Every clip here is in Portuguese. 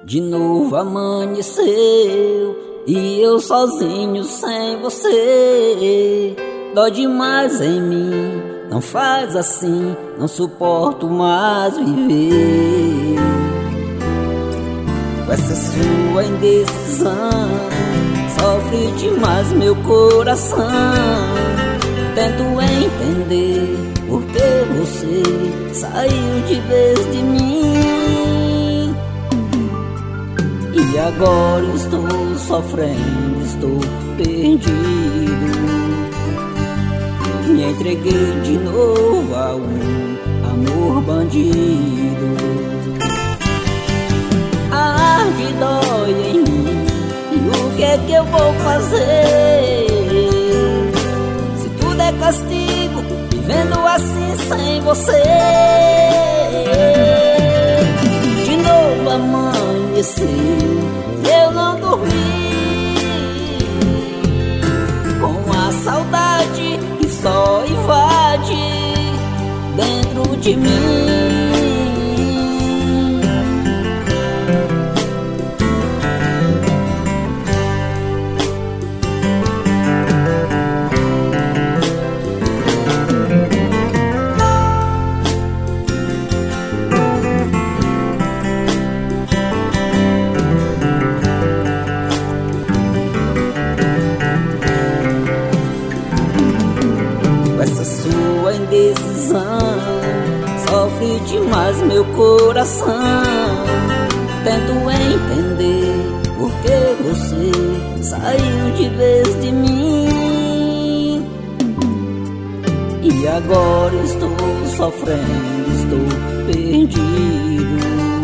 De novo amanheceu e eu sozinho sem você. Dói demais em mim, não faz assim, não suporto mais viver. Com essa sua indecisão, sofre demais meu coração. Tento entender por que você saiu de vez de mim. E agora estou sofrendo, estou perdido. Me entreguei de novo a um amor bandido. A arte dói em mim, e o que é que eu vou fazer? Se tudo é castigo, vivendo assim sem você. De novo amanheceu, eu não dormi, com a saudade que só invade dentro de mim. Essa sua indecisão sofre demais meu coração. Tento entender por que você saiu de vez de mim. E agora estou sofrendo, estou perdido.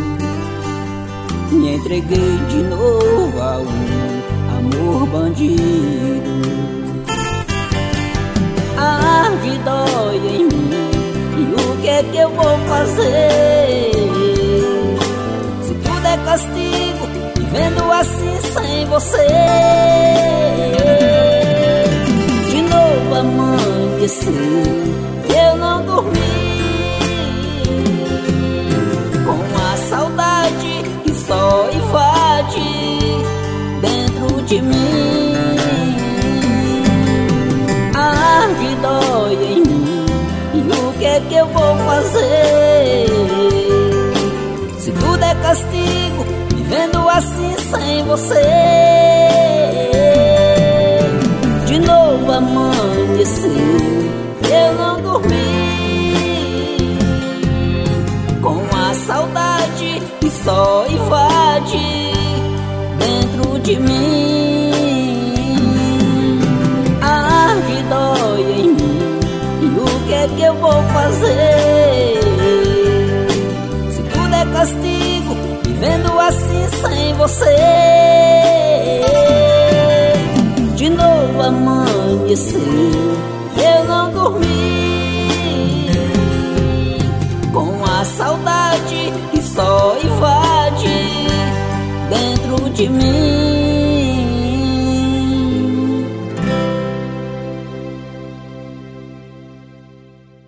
Me entreguei de novo a um amor bandido. A arte dói em mim, e o que é que eu vou fazer? Se tudo é castigo, vivendo assim sem você. De novo amanheceu, eu não dormi, com a saudade que só invade dentro de mim. Que dói em mim, e o que é que eu vou fazer? Se tudo é castigo, vivendo assim sem você. De novo amanheceu, eu não dormi, com a saudade que só invade dentro de mim. Que dói em mim, e o que é que eu vou fazer? Se tudo é castigo, vivendo assim sem você. De novo amanheceu, eu não dormi,